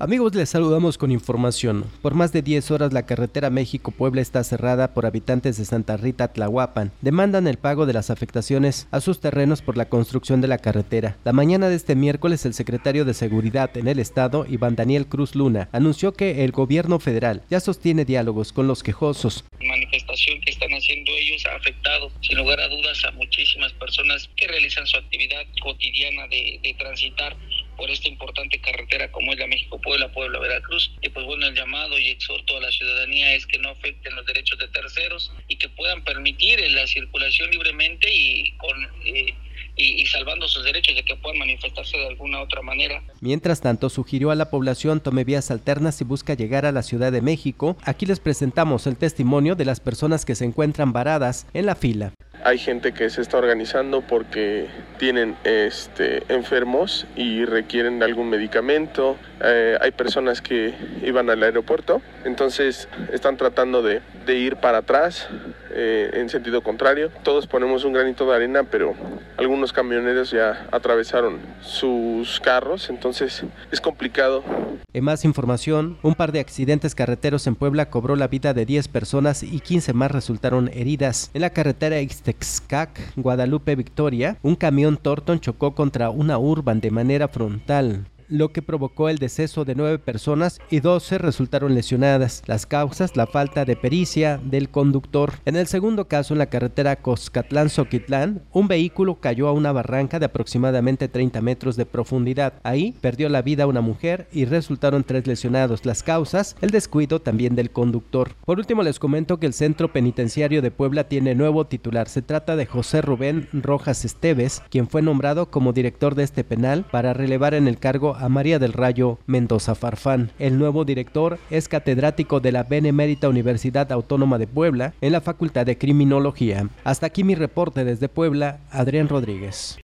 Amigos, les saludamos con información. Por más de 10 horas la carretera México-Puebla está cerrada por habitantes de Santa Rita, Tlahuapan. Demandan el pago de las afectaciones a sus terrenos por la construcción de la carretera. La mañana de este miércoles, el secretario de Seguridad en el estado, Iván Daniel Cruz Luna, anunció que el gobierno federal ya sostiene diálogos con los quejosos. La manifestación que están haciendo ellos ha afectado, sin lugar a dudas, a muchísimas personas que realizan su actividad cotidiana de transitar por esta importante carretera como es la México-Puebla, Puebla-Veracruz. Y pues bueno, el llamado y exhorto a la ciudadanía es que no afecten los derechos de terceros y que puedan permitir la circulación libremente y salvando sus derechos de que puedan manifestarse de alguna otra manera. Mientras tanto, sugirió a la población tome vías alternas y busca llegar a la Ciudad de México. Aquí les presentamos el testimonio de las personas que se encuentran varadas en la fila. Hay gente que se está organizando porque tienen enfermos y requieren de algún medicamento. Hay personas que iban al aeropuerto, entonces están tratando de ir para atrás en sentido contrario. Todos ponemos un granito de arena, pero algunos camioneros ya atravesaron sus carros, entonces es complicado. En más información, un par de accidentes carreteros en Puebla cobró la vida de 10 personas y 15 más resultaron heridas. En la carretera Ixtexcac, Guadalupe-Victoria, un camión Torton chocó contra una Urban de manera frontal, lo que provocó el deceso de 9 personas y 12 resultaron lesionadas. Las causas, la falta de pericia del conductor. En el segundo caso, en la carretera Coscatlán-Zoquitlán, un vehículo cayó a una barranca de aproximadamente 30 metros de profundidad. Ahí perdió la vida una mujer y resultaron 3 lesionados. Las causas, el descuido también del conductor. Por último, les comento que el Centro Penitenciario de Puebla tiene nuevo titular. Se trata de José Rubén Rojas Esteves, quien fue nombrado como director de este penal para relevar en el cargo a María del Rayo Mendoza Farfán. El nuevo director es catedrático de la Benemérita Universidad Autónoma de Puebla en la Facultad de Criminología. Hasta aquí mi reporte desde Puebla, Adrián Rodríguez.